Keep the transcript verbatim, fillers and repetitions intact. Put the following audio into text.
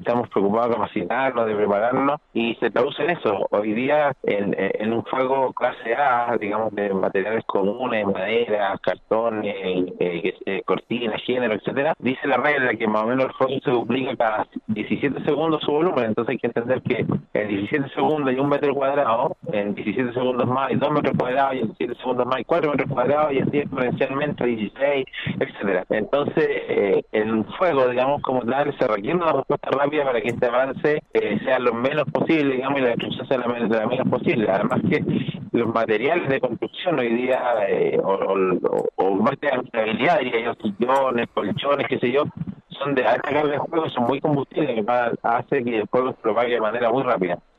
estamos preocupados de capacitarnos, de prepararnos, y se traduce en eso. Hoy día, en, en un fuego clase A, digamos, de materiales comunes, madera, cartones, eh, eh, cortinas, género, etcétera, dice la regla que más o menos el fuego se duplica cada diecisiete segundos su volumen. Entonces hay que entender que en diecisiete segundos hay un metro cuadrado, en diecisiete segundos más hay dos metros cuadrados, y en diecisiete segundos más hay cuatro metros cuadrados, y así exponencialmente dieciséis, etcétera. Entonces, eh, el fuego, digamos, como tal, se requiere una respuesta rápida para que este avance eh, sea lo menos posible, digamos, y la destrucción sea la menos, la menos posible. Además que los materiales de construcción hoy día, eh, o, o, o más de habitabilidad, diría yo, sillones, colchones, qué sé yo, son de alta carga de fuego, son muy combustibles, que hace que el fuego se propague de manera muy rápida.